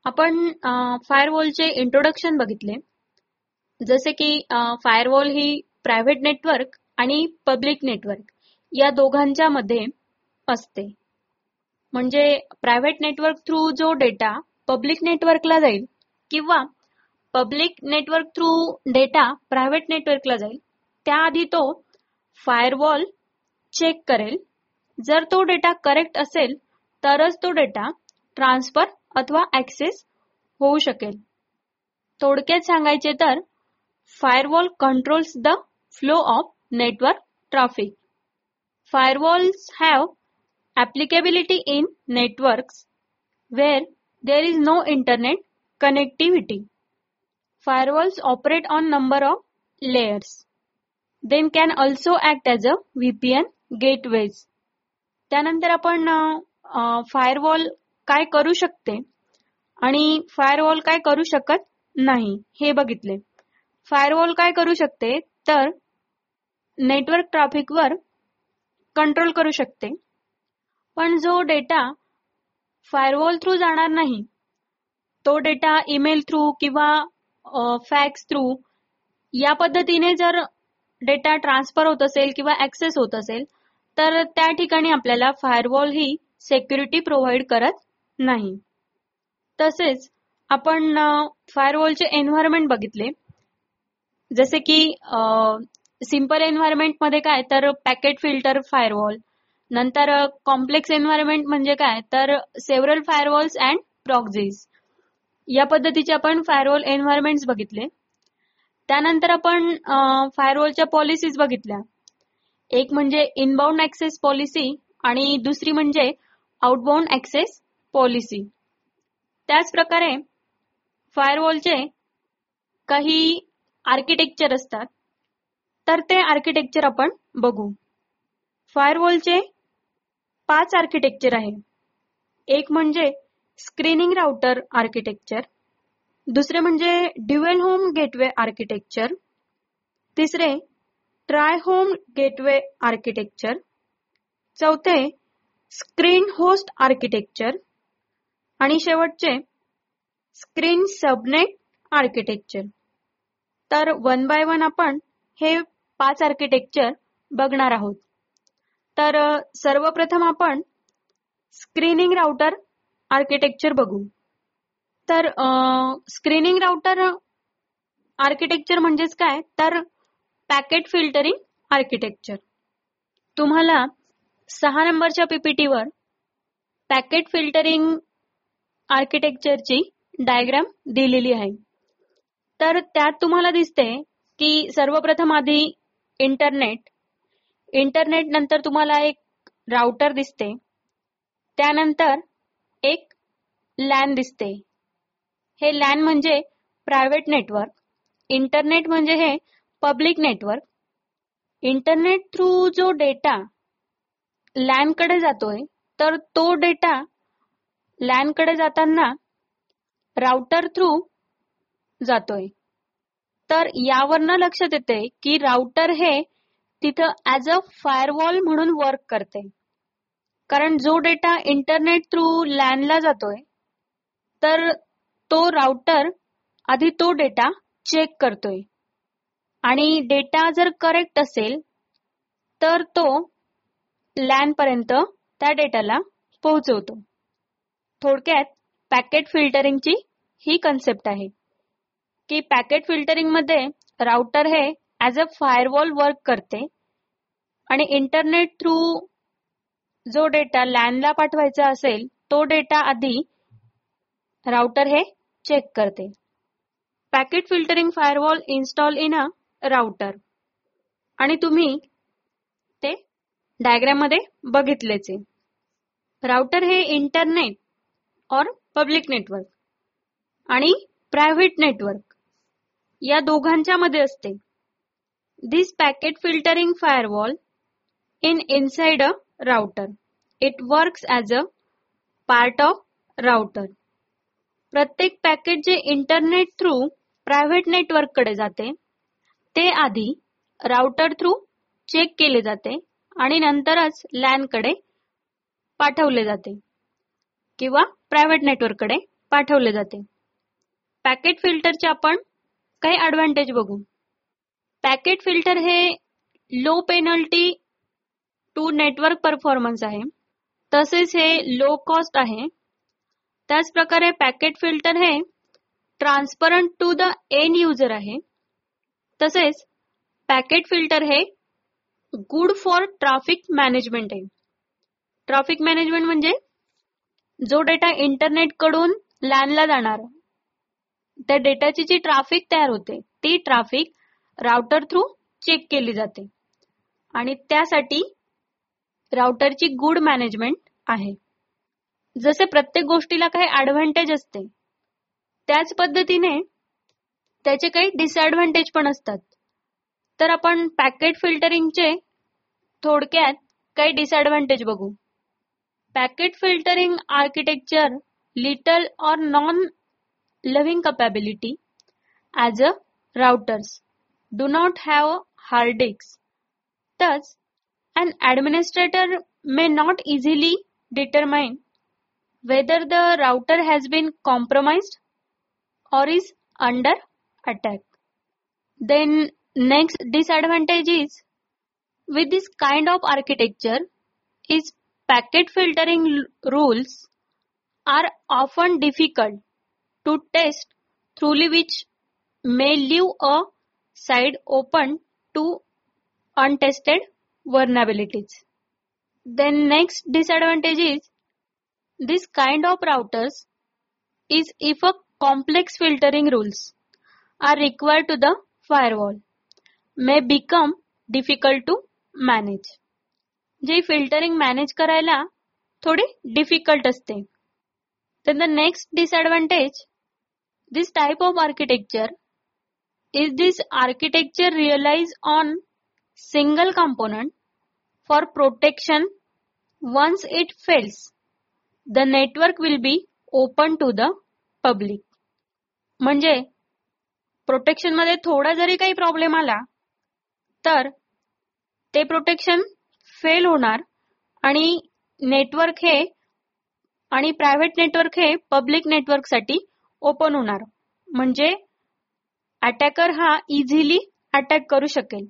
आपण फायरवॉलचे इंट्रोडक्शन बघितले. जसे की फायरवॉल ही प्रायव्हेट नेटवर्क आणि पब्लिक नेटवर्क या दोघांच्या मध्ये असते. म्हणजे प्रायव्हेट नेटवर्क थ्रू जो डेटा पब्लिक नेटवर्कला जाईल किंवा public network through data private नेटवर्कला जाईल, त्याआधी तो फायरवॉल चेक करेल. जर तो डेटा करेक्ट असेल तरच तो डेटा ट्रान्सफर अथवा ऍक्सेस होऊ शकेल. थोडक्यात सांगायचे तर firewall controls the flow of network traffic. Firewalls have applicability in networks where there is no internet connectivity. Firewalls operate on number of layers. They can also act as a VPN gateways. त्यानंतर आपण firewall काय करू शकते आणि firewall काय करू शकत नाही हे बघितले. फायरवॉल काय करू शकते तर नेटवर्क ट्रॅफिकवर कंट्रोल करू शकते, पण जो डेटा फायरवॉल थ्रू जाणार नाही, तो डेटा ईमेल थ्रू किंवा फॅक्स थ्रू या पद्धतीने जर डेटा ट्रान्सफर होत असेल किंवा ऍक्सेस होत असेल तर त्या ठिकाणी आपल्याला फायरवॉल ही सिक्युरिटी प्रोव्हाइड करत नाही. तसेच आपण फायरवॉलचे एन्व्हायरमेंट बघितले. जसे की सिंपल एन्व्हायरमेंट मध्ये काय तर पॅकेट फिल्टर फायरवॉल, नंतर कॉम्प्लेक्स एन्व्हायरमेंट म्हणजे काय तर सेव्हरल फायरवॉल्स अँड प्रॉक्सीज या पद्धतीचे आपण फायरवॉल एन्व्हायरमेंट्स बघितले. त्यानंतर आपण फायरवॉलच्या पॉलिसीज बघितल्या. एक म्हणजे इनबाउंड ऍक्सेस पॉलिसी आणि दुसरी म्हणजे आउटबाउंड ऍक्सेस पॉलिसी. त्याच प्रकारे फायरवॉलचे काही आर्किटेक्चर असतात, तर ते आर्किटेक्चर आपण बघू. फायरवॉलचे 5 आर्किटेक्चर आहे. एक म्हणजे स्क्रीनिंग राउटर आर्किटेक्चर, दुसरे म्हणजे ड्युअल होम गेटवे आर्किटेक्चर, तिसरे ट्राय होम गेटवे आर्किटेक्चर, चौथे स्क्रीन होस्ट आर्किटेक्चर आणि शेवटचे स्क्रीन सबनेट आर्किटेक्चर. तर वन बाय वन आपण हे 5 आर्किटेक्चर बघणार आहोत. तर सर्वप्रथम आपण स्क्रीनिंग राउटर आर्किटेक्चर बघू. तर स्क्रीनिंग राउटर आर्किटेक्चर म्हणजेच काय तर पॅकेट फिल्टरिंग आर्किटेक्चर. तुम्हाला 6 नंबरच्या पीपीटीवर पॅकेट फिल्टरिंग आर्किटेक्चरची डायग्राम दिलेली आहे. तर त्यात तुम्हाला दिसते की सर्वप्रथम आधी इंटरनेट नंतर तुम्हाला एक राउटर दिसते, त्यानंतर एक लॅन दिसते. हे लॅन म्हणजे प्रायव्हेट नेटवर्क, इंटरनेट म्हणजे हे पब्लिक नेटवर्क. इंटरनेट थ्रू जो डेटा लॅन कडे जातोय तर तो डेटा लॅन कडे जाताना राउटर थ्रू जातोय. तर यावरनं लक्षात येते की राउटर हे तिथं ऍज अ फायरवॉल म्हणून वर्क करते. कारण जो डेटा इंटरनेट थ्रू लॅनला जातोय तर तो राउटर आधी तो डेटा चेक करतोय आणि डेटा जर करेक्ट असेल तर तो लॅन पर्यंत त्या डेटाला पोहोचवतो. थोडक्यात पॅकेट फिल्टरिंगची ही कन्सेप्ट आहे की पॅकेट फिल्टरिंग मध्ये राउटर हे ऍज अ फायरवॉल वर्क करते आणि इंटरनेट थ्रू जो डेटा लॅनला पाठवायचा असेल तो डेटा आधी राउटर हे चेक करते. Packet filtering firewall install in a router आणि तुम्ही ते डायग्राम मध्ये बघितलेच आहे. राउटर हे इंटरनेट और पब्लिक नेटवर्क आणि प्रायव्हेट नेटवर्क या दोघांच्या मध्ये असते. This packet filtering firewall inside a router. It works as a part of router. प्रत्येक पॅकेट जे इंटरनेट थ्रू प्रायव्हेट नेटवर्क कडे जाते ते आधी राउटर थ्रू चेक केले जाते आणि नंतरच लॅन कडे पाठवले जाते किंवा प्रायव्हेट नेटवर्क कडे पाठवले जाते. पॅकेट फिल्टरचे आपण काही ॲडव्हान्टेज बघू. पॅकेट फिल्टर हे low penalty to network performance आहे. तसेच हे लो कॉस्ट आहे. त्याच प्रकारे पॅकेट फिल्टर हे transparent to the end user आहे. तसेच पॅकेट फिल्टर हे गुड फॉर ट्रॅफिक मॅनेजमेंट आहे. ट्रॅफिक मॅनेजमेंट म्हणजे जो डेटा इंटरनेट कडून लॅनला जाणार, त्या डेटाची जी ट्रॅफिक तयार होते ती ट्रॅफिक राउटर थ्रू चेक केली जाते आणि त्यासाठी राउटरची गुड मॅनेजमेंट आहे. जसे प्रत्येक गोष्टीला काही ॲडव्हान्टेज असते त्याच पद्धतीने त्याचे काही डिसएडव्हान्टेज पण असतात. तर आपण पॅकेट फिल्टरिंगचे थोडक्यात काही डिसएडव्हान्टेज बघू. Packet filtering architecture little or non living capability as a routers do not have hard disks. Thus, an administrator may not easily determine whether the router has been compromised or is under attack. Then next disadvantage is with this kind of architecture is packet filtering rules are often difficult to test thoroughly, which may leave a side open to untested vulnerabilities. Then next disadvantage is this kind of routers is if a complex filtering rules are required to the firewall may become difficult to manage. जे filtering manage करायला थोडी difficult असते. Then the next disadvantage, this type of architecture is this architecture relies on single component for protection. Once it fails, the network will be open to the public. म्हणजे protection मध्ये थोडा जरी काही problem आला तर ते protection fail होणार आणि नेटवर्क हे आणि प्रायव्हेट नेटवर्क हे पब्लिक नेटवर्क साठी ओपन होणार. म्हणजे अटॅकर हा इझिली अटॅक करू शकेल.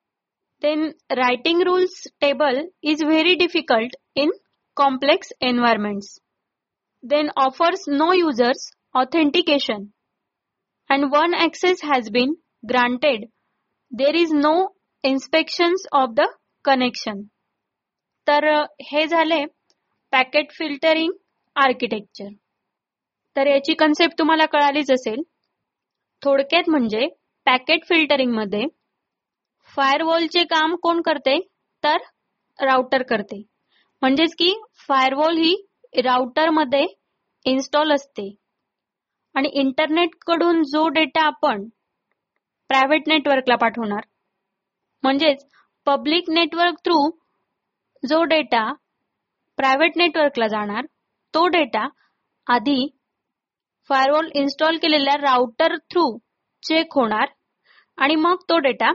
Then writing rules table is very difficult in complex environments. Then offers no users authentication and one access has been granted, there is no inspections of the connection. तर हे झाले packet filtering architecture. तर याची concept तुम्हाला कळालीच असेल. थोडक्यात म्हणजे packet filtering मध्ये फायरवॉलचे काम कोण करते तर राउटर करते. म्हणजेच की फायरवॉल ही राउटर मध्ये इन्स्टॉल असते आणि इंटरनेट कडून जो डेटा आपण प्रायव्हेट नेटवर्कला पाठवणार, म्हणजेच पब्लिक नेटवर्क थ्रू जो डेटा प्रायव्हेट नेटवर्कला जाणार तो डेटा आधी फायरवॉल इन्स्टॉल केलेल्या राउटर थ्रू चेक होणार आणि मग तो डेटा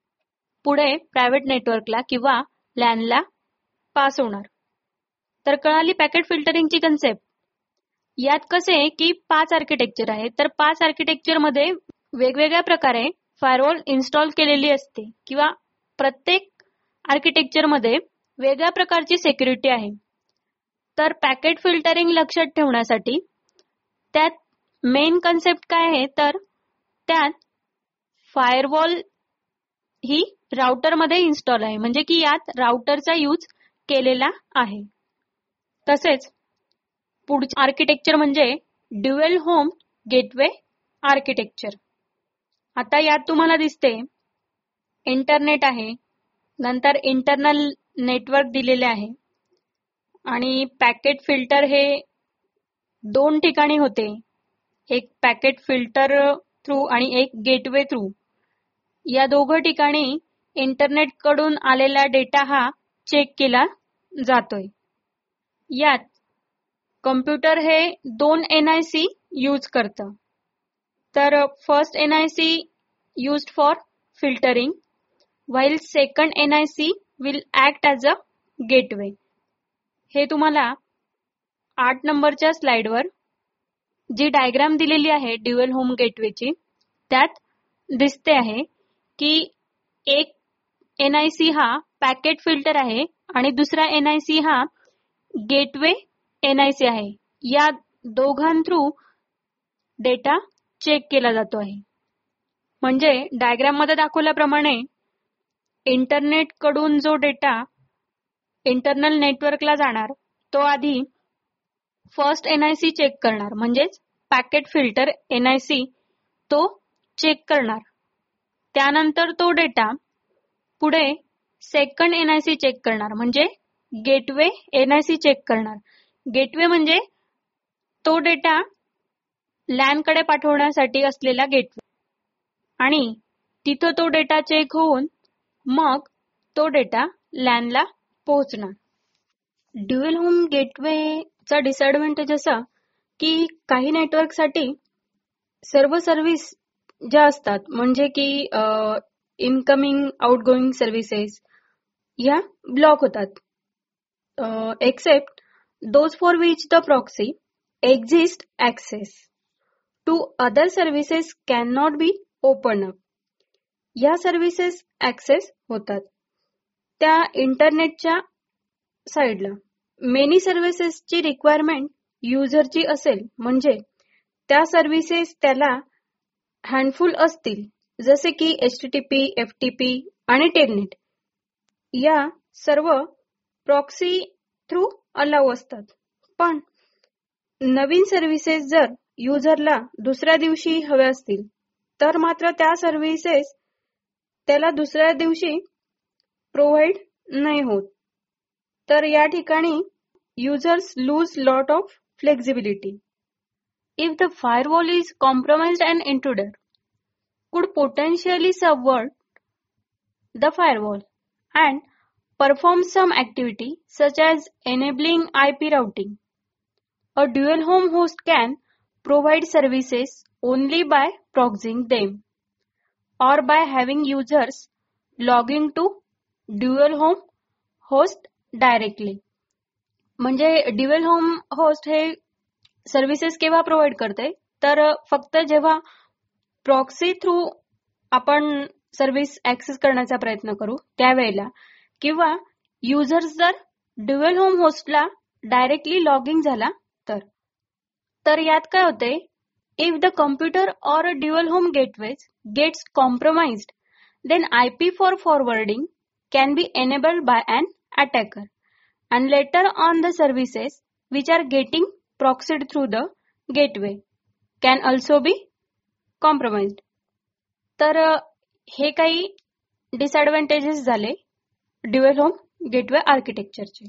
पुढे प्रायव्हेट नेटवर्कला किंवा लॅनला पास होणार. तर कळाली पॅकेट फिल्टरिंगची कन्सेप्ट. यात कसे की 5 आर्किटेक्चर आहे. तर 5 आर्किटेक्चर मध्ये वेगवेगळ्या प्रकारे फायरवॉल इन्स्टॉल केलेली असते किंवा प्रत्येक आर्किटेक्चर मध्ये वेगळ्या प्रकारची सिक्युरिटी आहे. तर पॅकेट फिल्टरिंग लक्षात ठेवण्यासाठी त्यात मेन कन्सेप्ट काय आहे तर त्यात फायरवॉल ही राउटर मध्ये इन्स्टॉल आहे. म्हणजे की यात राउटरचा यूज केलेला आहे. तसेच पुढचे आर्किटेक्चर म्हणजे ड्युअल होम गेटवे आर्किटेक्चर. आता यात तुम्हाला दिसते इंटरनेट आहे, नंतर इंटरनल नेटवर्क दिलेले आहे आणि पॅकेट फिल्टर हे 2 ठिकाणी होते. एक पॅकेट फिल्टर थ्रू आणि एक गेटवे थ्रू. या दोघं ठिकाणी इंटरनेट कडून आलेला डेटा हा चेक केला जातोय. यात कम्प्युटर हे 2 NIC यूज करतं. तर first NIC used for filtering while second NIC will act as a gateway. हे तुम्हाला 8 नंबरच्या स्लाइडवर जी डायग्राम दिलेली आहे ड्युअल होम गेटवेची त्यात दिसते आहे की एक NIC हा पॅकेट फिल्टर आहे आणि दुसरा NIC हा गेटवे NIC आहे. या दोघां थ्रू डेटा चेक केला जातो आहे. म्हणजे डायग्राम मध्ये दाखवल्याप्रमाणे इंटरनेट कडून जो डेटा इंटरनल नेटवर्कला जाणार तो आधी फर्स्ट NIC चेक करणार म्हणजेच पॅकेट फिल्टर NIC तो चेक करणार. त्यानंतर तो डेटा पुढे सेकंड NIC चेक करणार म्हणजे गेटवे NIC चेक करणार. गेटवे म्हणजे तो डेटा लॅन कडे पाठवण्यासाठी असलेला गेटवे आणि तिथं तो डेटा चेक होऊन मग तो डेटा लॅनला पोहोचणार. ड्युअल होम गेटवेचा डिसएडव्हान्टेज असा की काही नेटवर्कसाठी सर्व सर्व्हिस ज्या असतात म्हणजे की इनकमिंग आउटगोइंग सर्व्हिसेस या ब्लॉक होतात. Except those for which the proxy exist access to other services can not be open up. या सर्व्हिसेस ऍक्सेस होतात. त्या इंटरनेटच्या साईडला मेनी सर्व्हिसेसची रिक्वायरमेंट युजरची असेल म्हणजे त्या सर्व्हिसेस त्याला हँडफुल असतील जसे की HTTP, FTP आणि टेलनेट या सर्व प्रॉक्सी थ्रू अलाउ असतात. पण नवीन सर्व्हिसेस जर युजरला दुसऱ्या दिवशी हव्या असतील तर मात्र त्या सर्व्हिसेस त्याला दुसऱ्या दिवशी प्रोव्हाइड नाही होत. तर या ठिकाणी users lose lot of flexibility. If the firewall is compromised, an intruder could potentially subvert the firewall and perform some activity such as enabling IP routing. A dual home host can provide services only by proxying them or by having users log in to dual home host directly. म्हणजे dual home host हे services केव्हा provide करते तर फक्त जेव्हा proxy through आपण service access करण्याचा प्रयत्न करू त्यावेळेला किंवा युजर्स जर ड्युअल होम होस्टला डायरेक्टली लॉग इन झाला तर यात काय होते if the computer or dual home gateways gets compromised then IP for forwarding can be enabled by an attacker and later on the services which are getting proxied through the gateway can also be compromised. तर हे काही disadvantages झाले dual home gateway आर्किटेक्चरचे.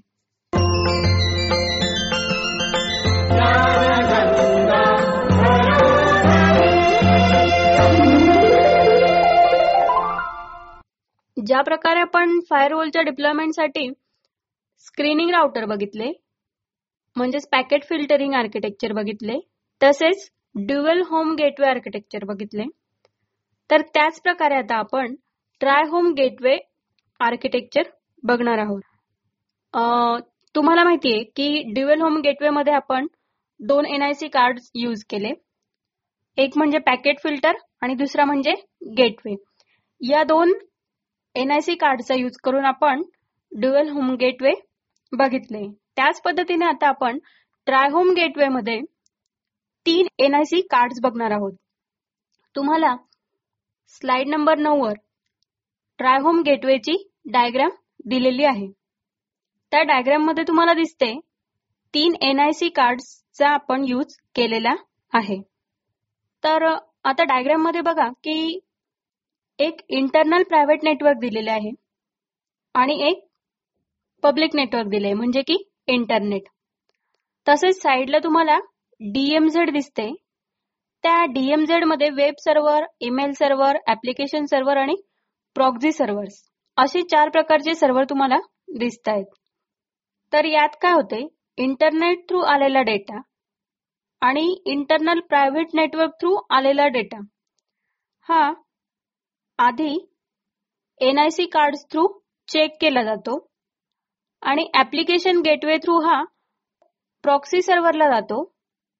ज्या प्रकारे आपण फायरवॉलच्या डिप्लॉयमेंटसाठी screening router बघितले म्हणजेच packet filtering architecture बघितले तसेच ड्युअल होम गेटवे आर्किटेक्चर बघितले तर त्याच प्रकारे आता आपण ट्राय होम गेटवे आर्किटेक्चर बघणार आहोत. तुम्हाला माहितीये की ड्युअल होम गेटवे मध्ये आपण 2 NIC कार्ड यूज केले. एक म्हणजे पॅकेट फिल्टर आणि दुसरा म्हणजे गेटवे. या 2 NIC कार्डचा यूज करून आपण ड्युअल होम गेटवे बघितले. त्याच पद्धतीने आता आपण ट्राय होम गेटवे मध्ये 3 NIC कार्ड्स बघणार आहोत. तुम्हाला स्लाइड नंबर 9 वर ट्राय होम गेटवेची डायग्राम दिलेली आहे. त्या डायग्राम मध्ये तुम्हाला दिसते 3 NIC कार्ड्सचा आपण यूज केलेला आहे. तर आता डायग्राम मध्ये बघा की एक इंटरनल प्रायव्हेट नेटवर्क दिलेले आहे आणि एक पब्लिक नेटवर्क दिले म्हणजे की इंटरनेट. तसेच साईडला तुम्हाला DMZ दिसते. त्या DMZ मध्ये web server, email server, application server आणि प्रॉक्सी सर्व्हर्स असे 4 प्रकारचे सर्व्हर तुम्हाला दिसत आहेत. तर यात काय होते इंटरनेट थ्रू आलेला डेटा आणि इंटरनल प्रायव्हेट नेटवर्क थ्रू आलेला डेटा हा आधी NIC कार्ड थ्रू चेक केला जातो आणि ऍप्लिकेशन गेटवे थ्रू हा प्रॉक्सी सर्व्हरला जातो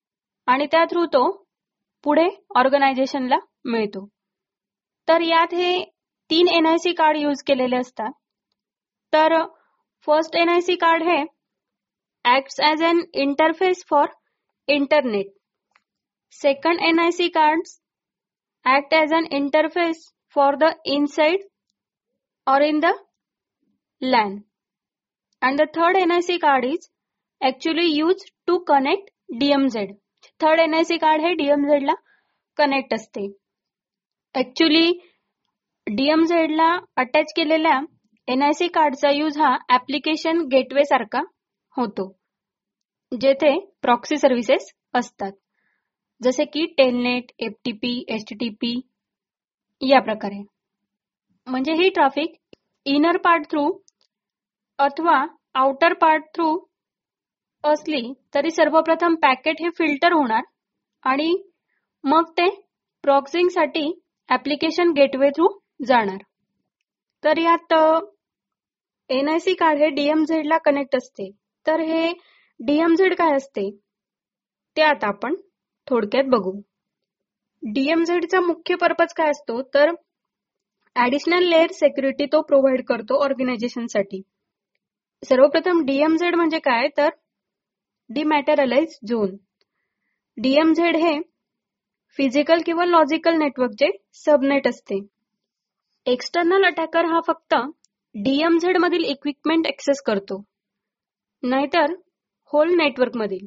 आणि त्या थ्रू तो पुढे ऑर्गनायझेशनला मिळतो. तर यात हे 3 NIC कार्ड यूज केलेले असतात. तर फर्स्ट NIC कार्ड हे acts as an interface for internet. Second NIC cards act as an interface for the inside or in the LAN. And the third NIC card is actually used to connect DMZ. थर्ड NIC card हे DMZ ला connect असते. Actually DMZ ला attach केलेल्या NIC कार्डचा use हा application gateway सारखा होतो, जेथे प्रॉक्सी सर्व्हिसेस असतात, जसे की टेलनेट, FTP, HTTP या प्रकारे. म्हणजे ही ट्रॅफिक इनर पार्ट थ्रू अथवा आउटर पार्ट थ्रू असली तरी सर्वप्रथम पॅकेट हे फिल्टर होणार आणि मग ते प्रॉक्सिंगसाठी ऍप्लिकेशन गेटवे थ्रू जाणार. तर यात NIC कार्ड हे DMZ ला कनेक्ट असते. तर हे DMZ काय असते ते आता आपण थोडक्यात बघू. DMZ चा मुख्य पर्पज काय असतो, तर ऍडिशनल लेअर सिक्युरिटी तो प्रोव्हाइड करतो ऑर्गनायझेशनसाठी. सर्वप्रथम DMZ म्हणजे काय, तर डिमॅटेरियलाइज झोन. DMZ हे फिजिकल किंवा लॉजिकल नेटवर्कचे सबनेट असते. एक्सटर्नल अटॅकर हा फक्त DMZ मधील इक्विपमेंट ऍक्सेस करतो, नाहीतर होल नेटवर्क मधील.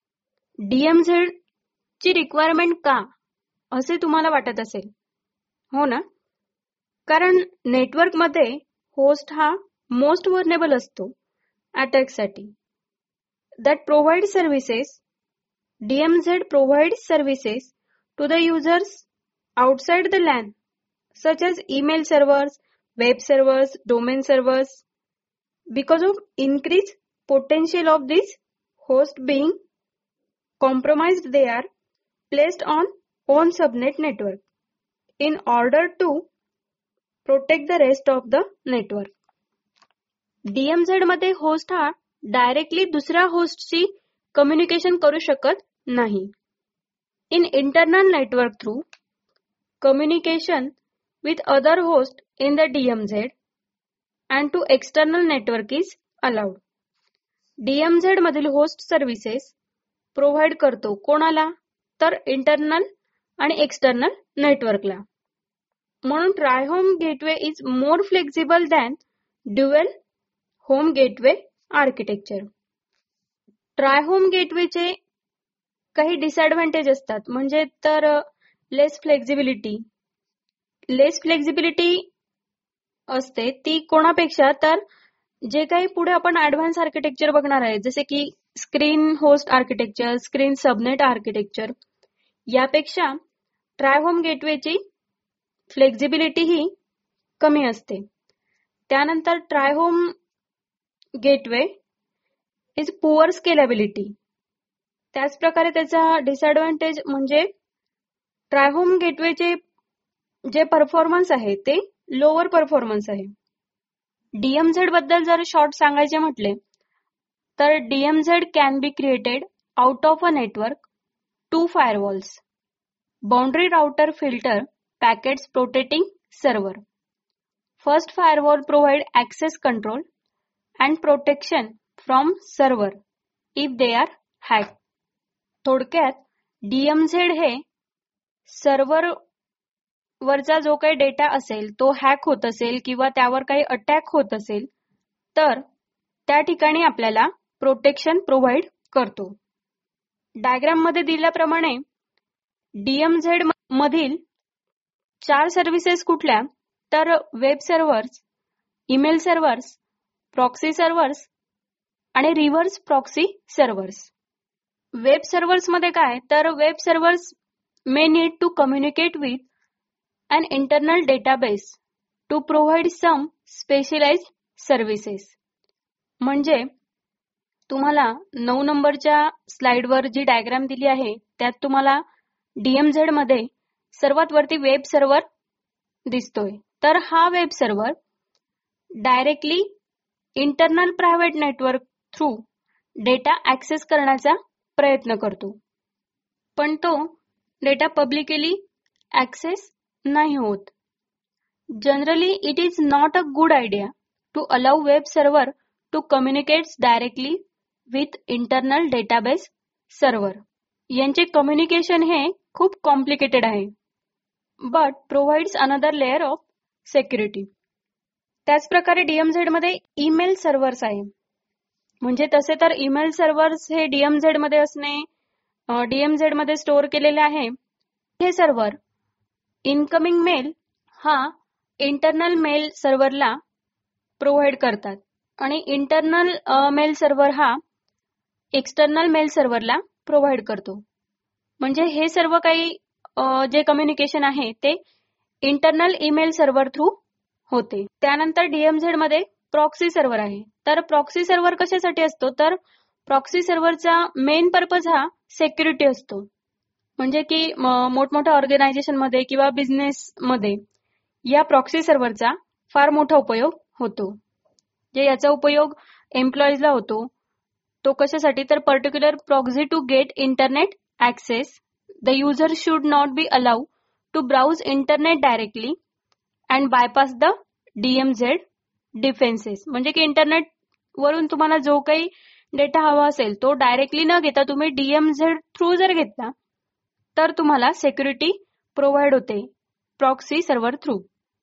DMZ ची रिक्वायरमेंट का असे तुम्हाला वाटत असेल, हो ना? कारण नेटवर्क मध्ये होस्ट हा मोस्ट व्हर्नेबल असतो अटॅकसाठी. that provide services. DMZ provides services to the users outside the LAN, such as email servers, web servers, domain servers. Because of increased potential of this host being compromised, they are placed on subnet network in order to protect the rest of the network. DMZ मध्ये host हा directly दुसऱ्या होस्टशी communication करू शकत नाही. In internal network through communication with other host in the DMZ and to external network is allowed. DMZ मधील host services provide करतो कोणाला, तर इंटरनल आणि एक्सटर्नल नेटवर्कला. म्हणून tri home gateway is more flexible than dual home gateway architecture. Tri home गेटवेचे काही disadvantage असतात, म्हणजे तर लेस फ्लेक्झिबिलिटी असते. ती कोणापेक्षा, तर जे काही पुढे आपण ऍडव्हान्स आर्किटेक्चर बघणार आहे, जसे की screen host architecture, screen subnet architecture, यापेक्षा ट्राय होम गेटवेची फ्लेक्झिबिलिटी ही कमी असते. त्यानंतर tri home gateway is poor scalability. त्याच प्रकारे त्याचा डिसएडव्हान्टेज म्हणजे ट्राय होम गेटवेचे जे परफॉर्मन्स आहे ते लोअर परफॉर्मन्स आहे. DMZ बद्दल जर शॉर्ट सांगायचे म्हटले तर DMZ can be created out of a network, 2 firewalls, boundary router filter packets protecting server. First firewall provide access control and protection from server if they are hacked. थोडक्यात DMZ हे server वरचा जो काही data असेल तो hack होत असेल किंवा त्यावर काही अटॅक होत असेल तर त्या ठिकाणी आपल्याला प्रोटेक्शन प्रोव्हाइड करतो. डायग्राम मध्ये दिल्याप्रमाणे DMZ मधील 4 सर्व्हिसेस कुठल्या, तर web servers, email servers, proxy servers आणि reverse proxy servers. Web servers मध्ये काय, तर web servers may need to communicate with an internal database to provide some specialized services. म्हणजे तुम्हाला 9 नंबरच्या स्लाइडवर जी डायग्राम दिली आहे त्यात तुम्हाला DMZ मध्ये सर्वात वरती वेब सर्व्हर दिसतोय. तर हा web server directly internal private network through data access करण्याचा प्रयत्न करतो. पण तो डेटा पब्लिकली ऍक्सेस नाही होत. Generally it is not a good idea to allow web server to communicate directly with internal database server. यांचे कम्युनिकेशन हे खूप कॉम्प्लिकेटेड आहे, but provides another layer of security. त्याच प्रकारे DMZ मध्ये ईमेल सर्व्हर्स आहे. म्हणजे तसे तर ईमेल सर्व्हर्स हे DMZ मध्ये असणे, DMZ मध्ये स्टोअर केलेले आहे. हे सर्व्हर इनकमिंग मेल हा इंटरनल मेल सर्व्हरला प्रोव्हाइड करतात आणि इंटरनल मेल सर्व्हर हा एक्सटर्नल मेल सर्व्हरला प्रोव्हाइड करतो. म्हणजे हे सर्व काही जे कम्युनिकेशन आहे ते इंटरनल ईमेल सर्व्हर थ्रू होते. त्यानंतर DMZ मध्ये प्रॉक्सी सर्व्हर आहे. तर प्रॉक्सी सर्व्हर कशासाठी असतो, तर प्रॉक्सी सर्व्हरचा मेन पर्पज हा सिक्युरिटी असतो. म्हणजे की मोठमोठ्या ऑर्गनायझेशन मध्ये किंवा बिझनेस मध्ये या प्रॉक्सी सर्व्हरचा फार मोठा उपयोग होतो. जे याचा उपयोग एम्प्लॉईजला होतो. तो कशासाठी, तर particular proxy to get internet access. The user should not be allow to browse internet directly and bypass the DMZ defenses. म्हणजे की इंटरनेट वरून तुम्हाला जो काही डेटा हवा असेल तो डायरेक्टली न घेता तुम्ही DMZ थ्रू जर घेतला तर तुम्हाला सिक्युरिटी प्रोव्हाइड होते प्रॉक्सी सर्व्हर थ्रू.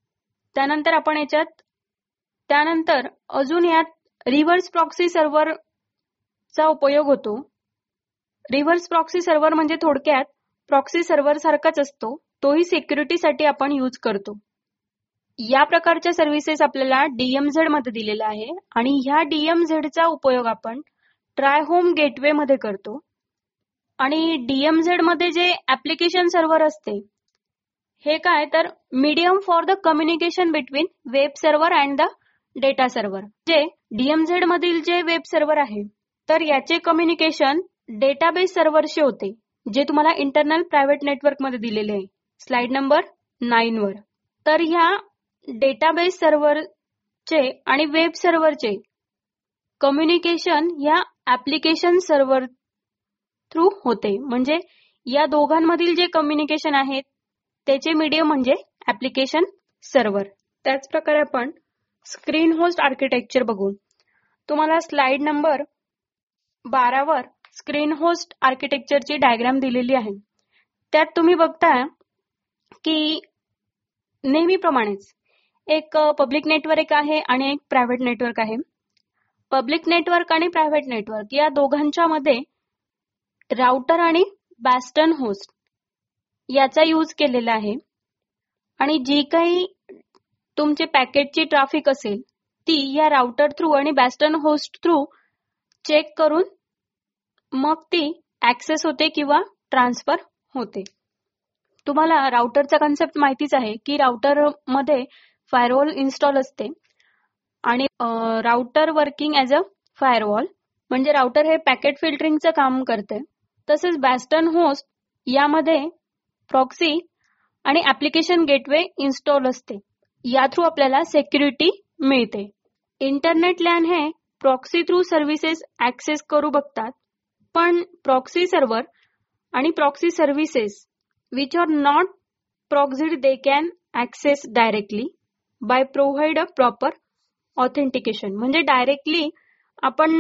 त्यानंतर अजून यात रिव्हर्स प्रॉक्सी सर्व्हरचा उपयोग होतो. रिव्हर्स प्रॉक्सी सर्व्हर म्हणजे थोडक्यात प्रॉक्सी सर्व्हर सारखाच असतो, तोही सिक्युरिटीसाठी आपण यूज करतो. या प्रकारच्या सर्व्हिसेस आपल्याला DMZ मध्ये दिलेला आहे आणि ह्या DMZचा उपयोग आपण ट्राय होम गेटवे मध्ये करतो. आणि DMZ मध्ये जे ऍप्लिकेशन सर्व्हर असते हे काय, तर medium for the communication between web server and the data server. जे DMZ मधील जे वेब सर्व्हर आहे तर याचे कम्युनिकेशन डेटाबेस सर्व्हरशी होते, जे तुम्हाला इंटरनल प्रायव्हेट नेटवर्क मध्ये दिलेले आहे स्लाइड नंबर 9 वर. तर ह्या डेटाबेस सर्व्हरचे आणि वेब सर्व्हरचे कम्युनिकेशन या ऍप्लिकेशन सर्व्हर थ्रू होते. म्हणजे या दोघांमधील जे कम्युनिकेशन आहे त्याचे मीडियम म्हणजे ऍप्लिकेशन सर्व्हर. त्याच प्रकारे आपण स्क्रीन होस्ट आर्किटेक्चर बघू. तुम्हाला स्लाइड नंबर 12 वर स्क्रीन होस्ट आर्किटेक्चरची डायग्राम दिलेली आहे. त्यात तुम्ही बघता की नेहमीप्रमाणेच एक पब्लिक नेटवर्क आहे आणि एक प्रायव्हेट नेटवर्क आहे. पब्लिक नेटवर्क आणि प्रायव्हेट नेटवर्क या दोघांच्या मध्ये राउटर आणि बॅस्टन होस्ट याचा यूज केलेला आहे. आणि जी काही तुमचे पॅकेटची ट्रॅफिक असेल ती या राउटर थ्रू आणि बॅस्टन होस्ट थ्रू चेक करून मग ती ऍक्सेस होते किंवा ट्रान्सफर होते. तुम्हाला राउटरचा कन्सेप्ट माहितीच आहे की राउटर मध्ये फायरवॉल इन्स्टॉल असते आणि router working as a firewall म्हणजे राउटर हे पॅकेट फिल्टरिंगचं काम करते. तसेच बॅस्टन होस्ट यामध्ये प्रॉक्सी आणि ऍप्लिकेशन गेटवे इन्स्टॉल असते. या थ्रू आपल्याला सिक्युरिटी मिळते. इंटरनेट लॅन हे प्रॉक्सी थ्रू सर्व्हिसेस ऍक्सेस करू बघतात, पण प्रॉक्सी सर्व्हर आणि proxy services which are not proxied they can access directly by provide a proper authentication. म्हणजे डायरेक्टली आपण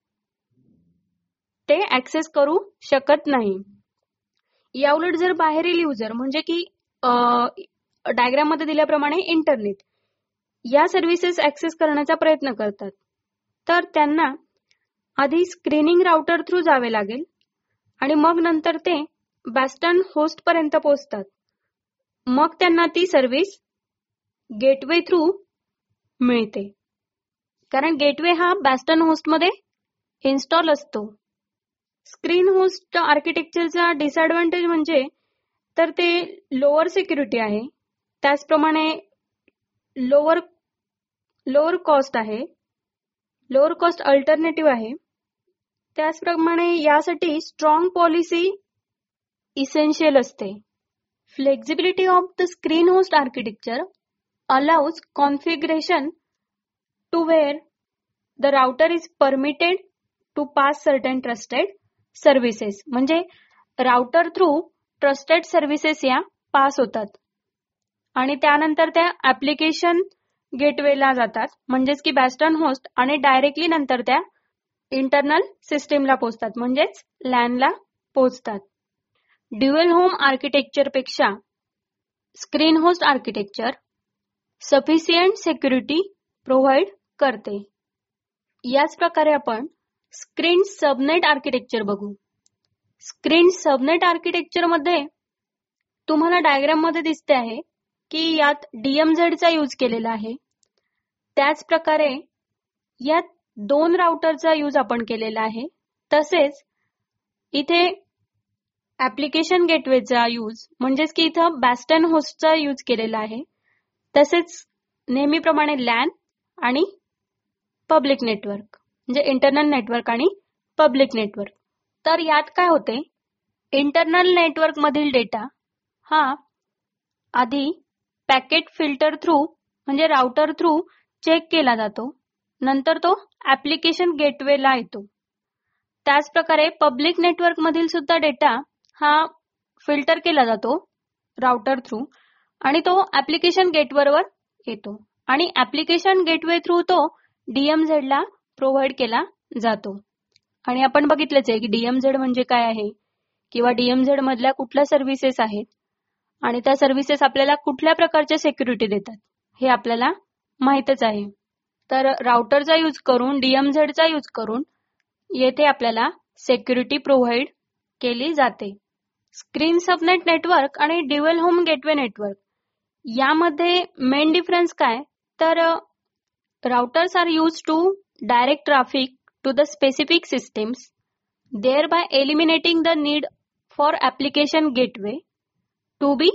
ते ऍक्सेस करू शकत नाही. याउलट जर बाहेरील युजर म्हणजे की डायग्राम मध्ये दिल्याप्रमाणे इंटरनेट या सर्व्हिसेस ऍक्सेस करण्याचा प्रयत्न करतात तर त्यांना आधी स्क्रीनिंग राउटर थ्रू जावे लागेल आणि मग नंतर ते बॅस्टन होस्ट पर्यंत पोहोचतात. मग त्यांना ती सर्व्हिस गेटवे थ्रू मिळते, कारण गेटवे हा बॅस्टन होस्ट मध्ये इन्स्टॉल असतो. स्क्रीन होस्ट आर्किटेक्चरचा डिसएडव्हान्टेज म्हणजे तर ते लोअर सिक्युरिटी आहे, त्याचप्रमाणे लोअर कॉस्ट आहे, लोअर कॉस्ट अल्टरनेटिव्ह आहे. त्याचप्रमाणे यासाठी स्ट्रॉंग पॉलिसी इसेन्शियल असते. Flexibility of the screen host architecture allows configuration to where the router is permitted to pass certain trusted services. म्हणजे राउटर थ्रू ट्रस्टेड सर्व्हिसेस या pass होतात आणि त्यानंतर त्या ऍप्लिकेशन गेटवेला जातात, म्हणजेच की बेस्टन होस्ट, आणि डायरेक्टली नंतर त्या इंटरनल सिस्टीमला पोहोचतात, म्हणजेच लॅनला पोहोचतात. ड्युअल होम आर्किटेक्चर पेक्षा screen host architecture sufficient security provide करते. याच प्रकारे आपण स्क्रीन सबनेट आर्किटेक्चर बघू. स्क्रीन सबनेट आर्किटेक्चर मध्ये तुम्हाला डायग्राम मध्ये दिसते आहे की यात DMZ चा यूज केलेला आहे. त्याच प्रकारे यात 2 राउटरचा यूज आपण केलेला आहे. तसेच इथे ऍप्लिकेशन गेटवेचा यूज, म्हणजेच की इथं बेस्टन होस्टचा यूज केलेला आहे. तसेच नेहमीप्रमाणे लॅन आणि पब्लिक नेटवर्क, म्हणजे इंटरनल नेटवर्क आणि पब्लिक नेटवर्क. तर यात काय होते, इंटरनल नेटवर्क मधील डेटा हा आधी पॅकेट फिल्टर थ्रू, म्हणजे राउटर थ्रू चेक केला जातो, नंतर तो ऍप्लिकेशन गेटवेला येतो. त्याच प्रकारे पब्लिक नेटवर्क मधील सुद्धा डेटा हा फिल्टर केला जातो राउटर थ्रू आणि तो ऍप्लिकेशन गेटवेवर येतो आणि ऍप्लिकेशन गेटवे थ्रू तो DMZ ला प्रोव्हाइड केला जातो. आणि आपण बघितलंच आहे की DMZ म्हणजे काय आहे किंवा DMZ मधल्या कुठल्या सर्व्हिसेस आहेत आणि त्या सर्व्हिसेस आपल्याला कुठल्या प्रकारच्या सिक्युरिटी देतात हे आपल्याला माहीतच आहे. तर राउटरचा यूज करून, DMZ चा यूज करून येथे आपल्याला सिक्युरिटी प्रोव्हाइड केली जाते. स्क्रीन सबनेट नेटवर्क आणि ड्युअल होम गेटवे नेटवर्क यामध्ये मेन डिफरन्स काय, तर routers are used to direct traffic to the specific systems, thereby eliminating the need for application gateway to be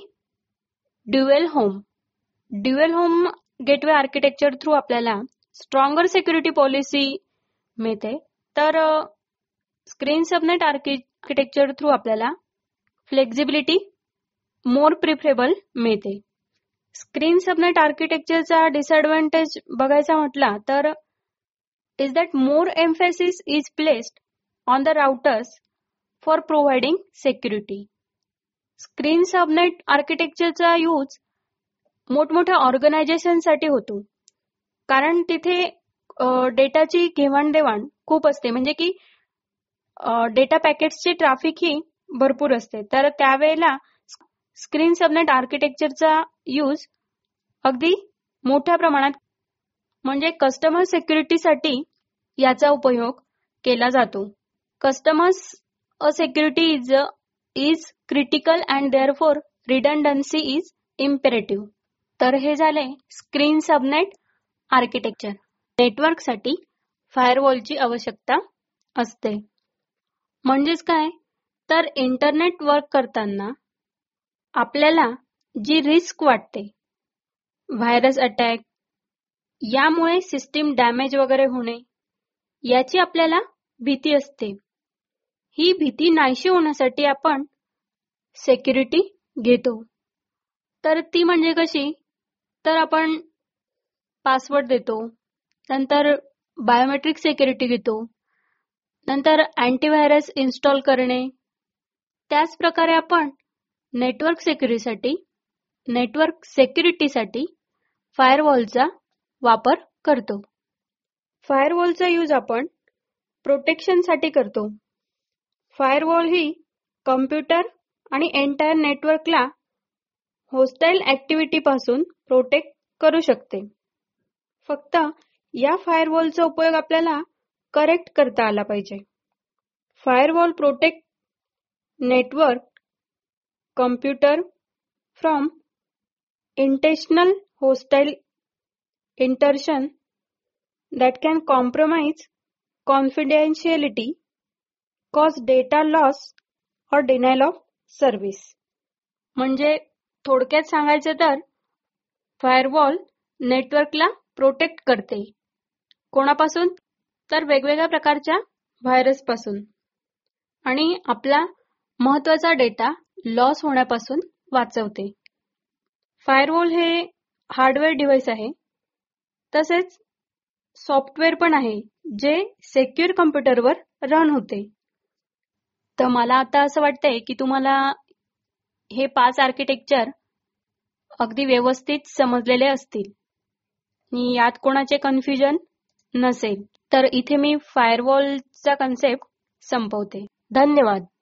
dual home. Dual home gateway architecture through आपल्याला stronger security policy मिळते, तर screen subnet architecture through आपल्याला flexibility more preferable मिळते. Screen subnet आर्किटेक्चरचा disadvantage बघायचा म्हटला तर is that more emphasis is placed on the routers for providing security. Screen subnet आर्किटेक्चरचा यूज मोठमोठ्या ऑर्गनायझेशनसाठी होतो, कारण तिथे डेटाची घेवाणदेवाण खूप असते, म्हणजे की डेटा पॅकेट्सची ट्रॅफिक ही भरपूर असते. तर त्यावेळेला स्क्रीन सबनेट आर्किटेक्चरचा यूज अगदी मोठ्या प्रमाणात, म्हणजे कस्टमर सिक्युरिटीसाठी याचा उपयोग केला जातो. Customers security is critical and therefore redundancy is imperative. तर हे झाले स्क्रीन सबनेट आर्किटेक्चर. नेटवर्कसाठी फायरवॉलची आवश्यकता असते. म्हणजेच काय, तर इंटरनेट वर्क करताना आपल्याला जी रिस्क वाटते, व्हायरस अटॅक, यामुळे सिस्टीम डॅमेज वगैरे होणे, याची आपल्याला भीती असते. ही भीती नाहीशी होण्यासाठी आपण सिक्युरिटी घेतो. तर ती म्हणजे कशी, तर आपण पासवर्ड देतो, नंतर बायोमेट्रिक सिक्युरिटी घेतो, नंतर अँटीव्हायरस इन्स्टॉल करणे. त्याच प्रकारे आपण नेटवर्क सिक्युरिटीसाठी फायरवॉलचा वापर करतो. फायरवॉलचा यूज आपण प्रोटेक्शनसाठी करतो. फायरवॉल ही कॉम्प्युटर आणि एंटायर नेटवर्कला होस्टाईल ऍक्टिव्हिटी पासून प्रोटेक्ट करू शकते. फक्त या फायरवॉलचा उपयोग आपल्याला करेक्ट करता आला पाहिजे. Firewall protect network computer from intentional hostile intrusion that can compromise confidentiality, cause data loss or denial of service. म्हणजे थोडक्यात सांगायचं तर फायरवॉल नेटवर्कला प्रोटेक्ट करते. कोणापासून, तर वेगवेगळ्या प्रकारच्या व्हायरस पासून, आणि आपला महत्त्वाचा डेटा लॉस होण्यापासून वाचवते. फायरवॉल हे हार्डवेअर डिव्हाइस आहे, तसेच सॉफ्टवेअर पण आहे जे सिक्युअर कॉम्प्युटरवर रन होते. तर मला आता असं वाटतंय की तुम्हाला हे 5 आर्किटेक्चर अगदी व्यवस्थित समजलेले असतील आणि यात कोणाचे कन्फ्युजन नसेल. तर इथे मी फायरवॉलचा कन्सेप्ट संपवते. धन्यवाद.